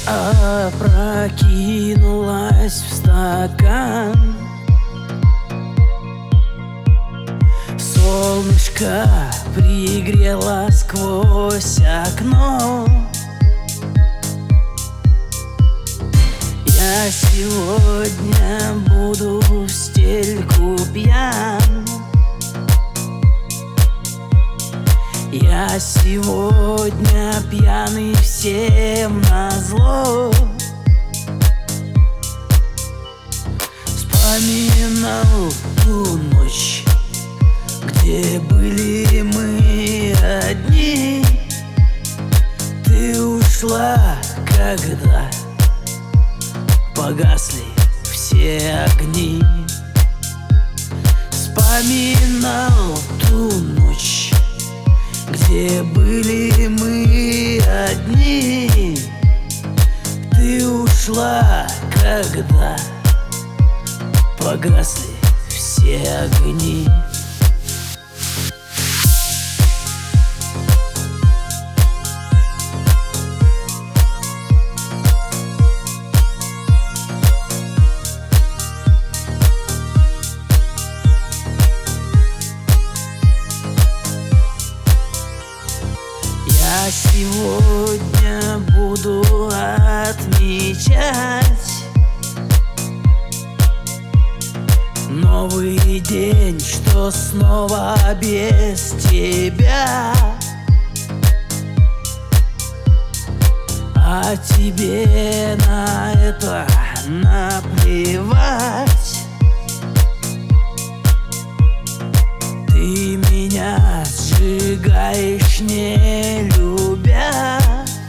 опрокинулась в стакан. Солнышко пригрело сквозь окно. Я сегодня буду в стельку пьян. Я сегодня пьяный всем назло. Вспоминал ту ночь, где были мы одни. Ты ушла, когда погасли все огни. Вспоминал ту ночь, где были мы одни. Ты ушла, когда погасли все огни. Я сегодня буду отмечать новый день, что снова без тебя. А тебе на это наплевать. Ты меня сжигаешь, не любя.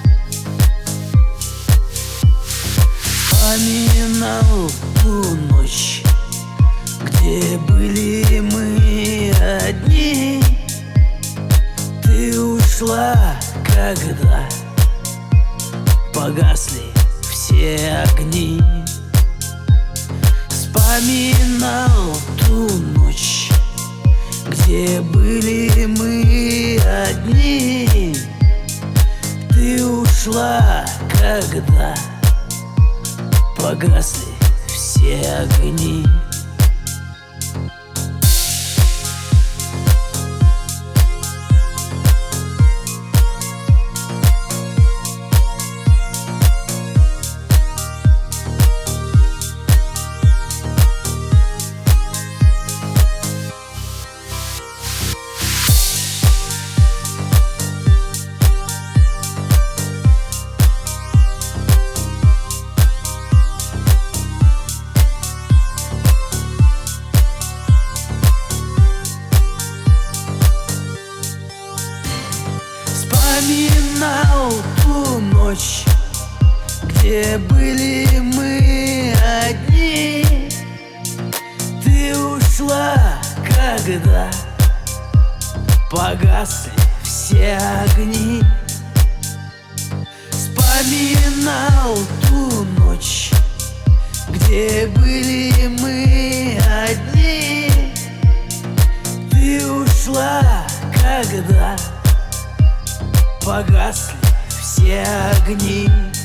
Вспоминал ту ночь, где были мы одни. Ты ушла, когда погасли все огни. Вспоминал ту ночь, где были мы одни. Ты ушла, когда погасли все огни. Вспоминал ту ночь, где были мы одни. Ты ушла, когда погасли все огни. Вспоминал ту ночь, где были мы одни. Ты ушла, когда погасли все огни.